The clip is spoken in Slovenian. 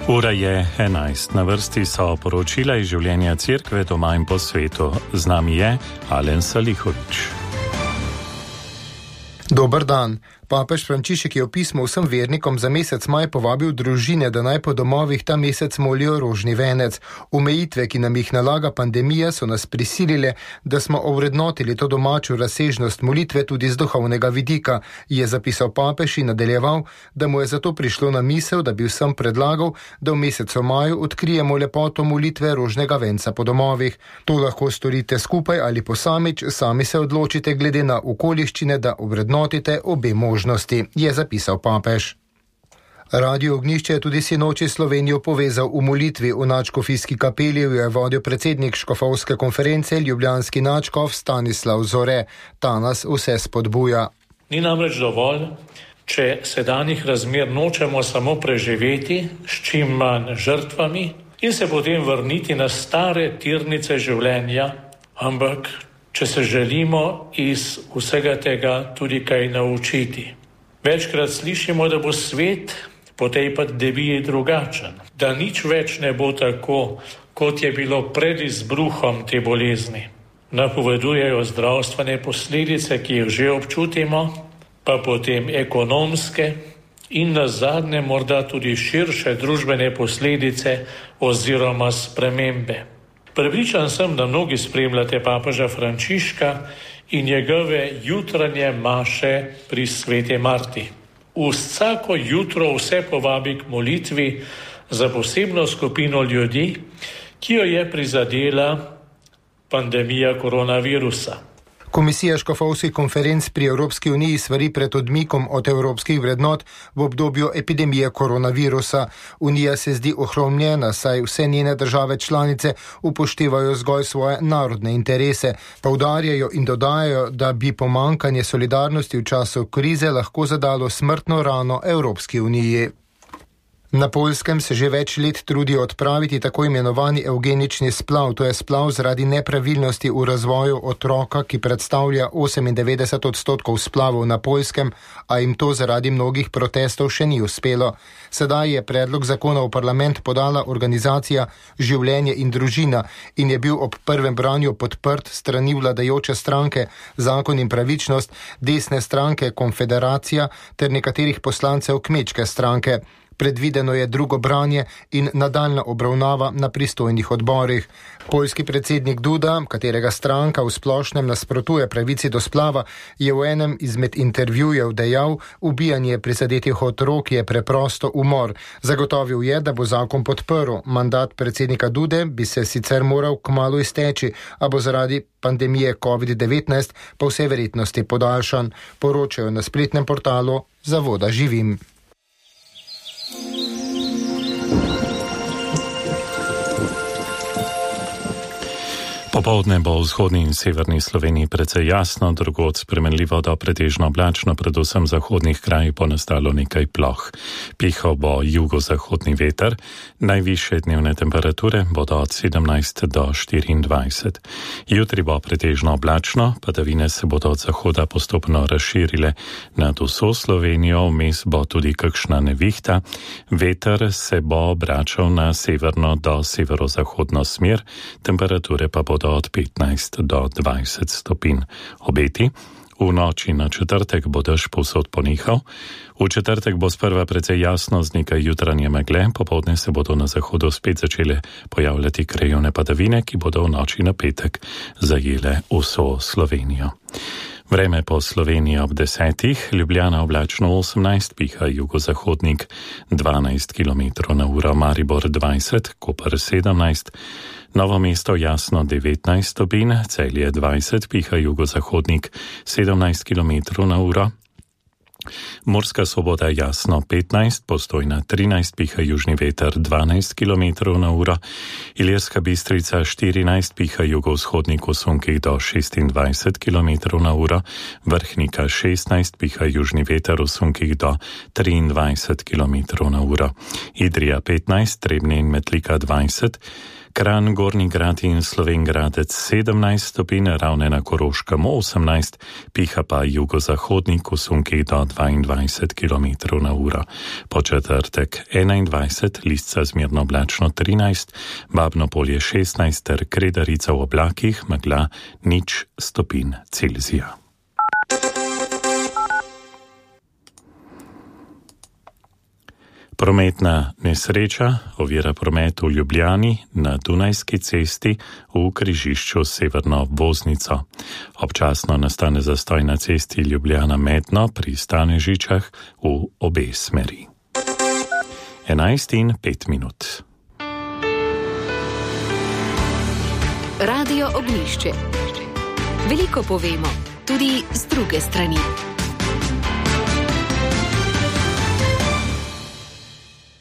Ura je 11. Na vrsti so poročila iz življenja cerkve doma in po svetu. Z nami je Alen Salihovič. Dober dan. Papež Frančišek je v pismu vsem vernikom za mesec maj povabil družine, da naj po domovih ta mesec molijo rožni venec. Omejitve, ki nam jih nalaga pandemija, so nas prisilile, da smo ovrednotili to domačo razsežnost molitve tudi z duhovnega vidika, je zapisal papež in nadaljeval, da mu je zato prišlo na misel, da bi vsem predlagal, da v mesecu maju odkrijemo lepoto molitve rožnega venca po domovih. To lahko storite skupaj ali posamič, sami se odločite glede na okoliščine, da ovrednotite obe možnosti, je zapisal papež. Radio Ognjišče je tudi sinoči Slovenijo povezal v molitvi. V nadškofijski kapeli je vodil predsednik škofovske konference ljubljanski nadškof Stanislav Zore. Ta nas vse spodbuja. Ni namreč dovolj, če sedanjih razmer nočemo samo preživeti s čim manj žrtvami in se potem vrniti na stare tirnice življenja, ampak če se želimo iz vsega tega tudi kaj naučiti. Večkrat slišimo, da bo svet po tej pandemiji drugačen, da nič več ne bo tako, kot je bilo pred izbruhom te bolezni. Napovedujejo zdravstvene posledice, ki jih že občutimo, pa potem ekonomske in nazadnje morda tudi širše družbene posledice oziroma spremembe. Prepričan sem, da mnogi spremljate papeža Frančiška in njegove jutranje maše pri Sveti Marti. Vsako jutro vse povabi k molitvi za posebno skupino ljudi, ki jo je prizadela pandemija koronavirusa. Komisija škofovskih konferenc pri Evropski uniji svari pred odmikom od evropskih vrednot v obdobju epidemije koronavirusa. Unija se zdi ohromljena, saj vse njene države članice upoštevajo zgolj svoje narodne interese. Poudarjajo in dodajajo, da bi pomanjkanje solidarnosti v času krize lahko zadalo smrtno rano Evropski uniji. Na Poljskem se že več let trudijo odpraviti tako imenovani evgenični splav, to je splav zaradi nepravilnosti v razvoju otroka, ki predstavlja 98% splavov na Poljskem, a jim to zaradi mnogih protestov še ni uspelo. Sedaj je predlog zakona v parlament podala organizacija Življenje in družina in je bil ob prvem branju podprt strani vladajoče stranke Zakon in pravičnost, desne stranke Konfederacija ter nekaterih poslancev kmečke stranke. Predvideno je drugo branje in nadaljna obravnava na pristojnih odborih. Poljski predsednik Duda, katerega stranka v splošnem nasprotuje pravici do splava, je v enem izmed intervjujev dejal, ubijanje prizadetih otrok je preprosto umor. Zagotovil je, da bo zakon podprl. Mandat predsednika Dude bi se sicer moral kmalu izteči, a bo zaradi pandemije COVID-19 po vsej verjetnosti podaljšan, poročajo na spletnem portalu Zavoda Živim. Popoldne bo v vzhodni in severni Sloveniji precej jasno, drugod spremenljivo do pretežno oblačno, predvsem v zahodnih krajih bo nastalo nekaj ploh. Pihal bo jugozahodni veter, najvišje dnevne temperature bodo od 17 do 24. Jutri bo pretežno oblačno, padavine se bodo od zahoda postopno razširile nad vso Slovenijo, vmes bo tudi kakšna nevihta. Veter se bo obračal na severno do severozahodno smer, temperature pa bodo od 15 do 20 stopinj. Obeti. V noči na četrtek bo dež povsod ponehal. V četrtek bo sprva precej jasno z nekaj jutranje megle, popoldne se bodo na zahodu spet začele pojavljati krajevne padavine, ki bodo v noči na petek zajele vso Slovenijo. Vreme po Sloveniji ob 10, Ljubljana oblačno 18, piha jugozahodnik 12 km/h, Maribor 20, Koper 17, Novo mesto jasno 19 stopinj, Celje 20, piha jugozahodnik 17 km/h, Murska Sobota jasno 15, Postojna 13, piha južni veter 12 km/h, Ilirska Bistrica 14, piha jugovzhodnik v sunkih do 26 km/h, Vrhnika 16, piha južni veter v sunkih do 23 km/h, Idrija 15, Trebnje in Metlika 20, Kranj, Gornji Grad in Slovenj Gradec 17 stopinj, Ravne na Koroškem 18, piha pa jugozahodni Kosunki do 22 km/h. Po četrtek 21, Lisca zmerno oblačno 13, Babno Polje 16 ter Kredarica v oblakih, megla 0 stopinj Celzija. Prometna nesreča ovira promet v Ljubljani na Dunajski cesti v križišču s severno obvoznico. Občasno nastane zastoj na cesti Ljubljana-Medno pri Stanežičah v obe smeri. 11:05. Radio Ognjišče. Veliko povemo, tudi z druge strani.